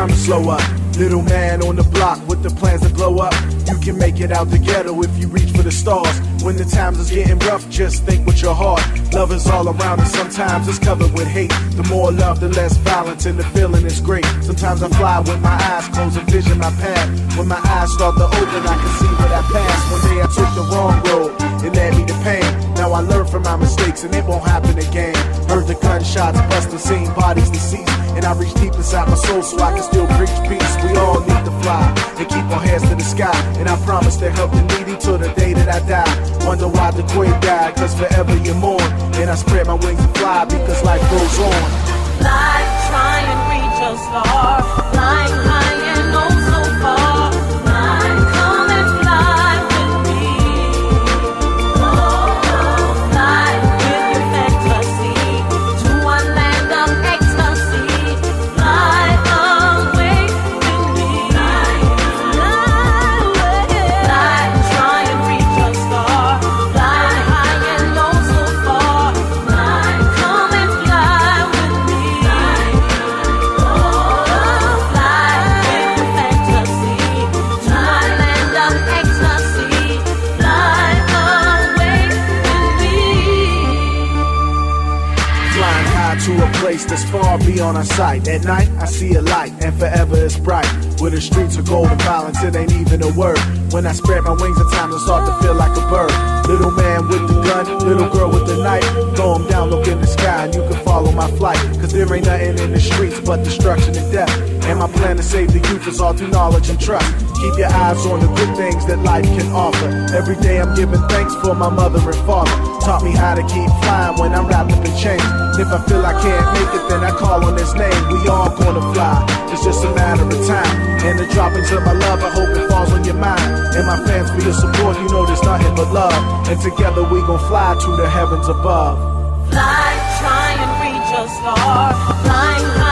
time to slow up. Little man on the block with the plans to blow up. You can make it out the ghetto if you reach for the stars. When the times is getting rough, just think with your heart. Love is all around and sometimes it's covered with hate. The more love, the less violence, and the feeling is great. Sometimes I fly with my eyes closed and vision my path. When my eyes start to open, I can see what I passed. One day I took the wrong road, it led me to pain. Now I learn from my mistakes and it won't happen again. Heard the gunshots busting, seen bodies deceased, and I reach deep inside my soul so I can still preach peace. We all need to fly and keep our hands to the sky, and I promise to help the needy till the day that I die. Wonder why the queen died, cause forever you mourn. And I spread my wings and fly because life goes on. Fly, try and reach a star. Flying high and oh so far. Fly, come and fly with me. Oh, fly with your fantasy to a land of ecstasy. Fly away with me. Fly away. Fly, try and reach a star. Fly high and oh so far. Fly, come and fly with me. Oh, fly with your fantasy to a land of ecstasy. Fly away with me. Flying high to a place that's far beyond our sight. At night, I see a light, and forever it's bright. Where the streets are gold and violence, it ain't even a word. When I spread my wings, at times I start to feel like a bird. Little man with the gun, little girl with the knife. Throw 'em down, look in the sky, and you can follow my flight. Cause there ain't nothing in the streets but destruction and death. And my plan to save the youth is all through knowledge and trust. Keep your eyes on the good things that life can offer. Every day I'm giving thanks for my mother and father. Taught me how to keep flying when I'm wrapped up in chains. And if I feel I can't make it, then I call on his name. We all gonna fly, it's just a matter of time. And the droppings of my love, I hope it falls on your mind. And my fans for your support, you know there's nothing but love. And together we gon' fly to the heavens above. Fly, try and reach a star. Flying high.